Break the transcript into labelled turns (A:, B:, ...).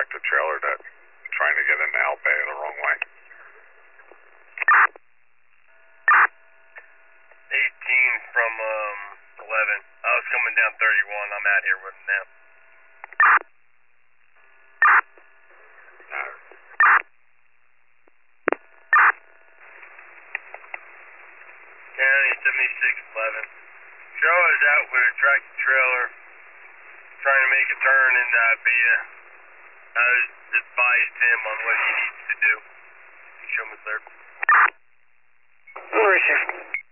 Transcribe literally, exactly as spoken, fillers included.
A: tractor trailer that trying to get into Albay the wrong way.
B: eighteen from um eleven. I was coming down thirty-one. I'm out here with him now. County seventy-six eleven. Joe is out with a tractor trailer trying to make a turn in uh, Bia. I advised him on what he needs to do. Show me clear.
C: Receive.